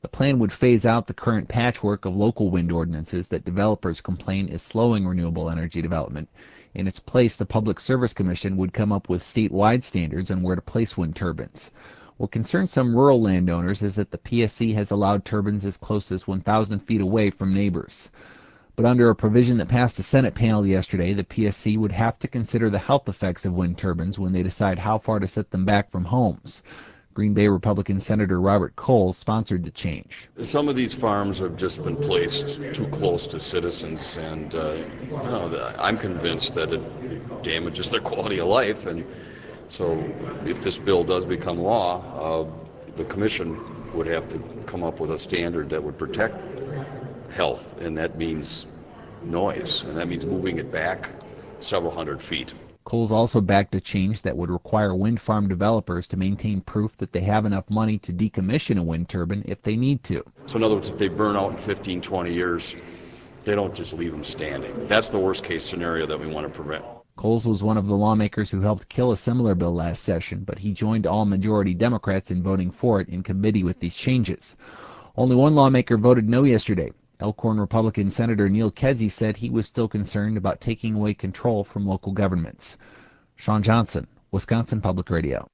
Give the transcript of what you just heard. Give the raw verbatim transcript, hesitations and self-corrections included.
The plan would phase out the current patchwork of local wind ordinances that developers complain is slowing renewable energy development. In its place, the Public Service Commission would come up with statewide standards on where to place wind turbines. What concerns some rural landowners is that the P S C has allowed turbines as close as one thousand feet away from neighbors. But under a provision that passed a Senate panel yesterday, the P S C would have to consider the health effects of wind turbines when they decide how far to set them back from homes. Green Bay Republican Senator Robert Coles sponsored the change. Some of these farms have just been placed too close to citizens, and uh, you know, I'm convinced that it damages their quality of life. And so if this bill does become law, uh, the commission would have to come up with a standard that would protect health, and that means noise, and that means moving it back several hundred feet. Coles also backed a change that would require wind farm developers to maintain proof that they have enough money to decommission a wind turbine if they need to. So in other words, if they burn out in fifteen, twenty years, they don't just leave them standing. That's the worst case scenario that we want to prevent. Coles was one of the lawmakers who helped kill a similar bill last session, but he joined all majority Democrats in voting for it in committee with these changes. Only one lawmaker voted no yesterday. Elkhorn Republican Senator Neil Kedzie said he was still concerned about taking away control from local governments. Sean Johnson, Wisconsin Public Radio.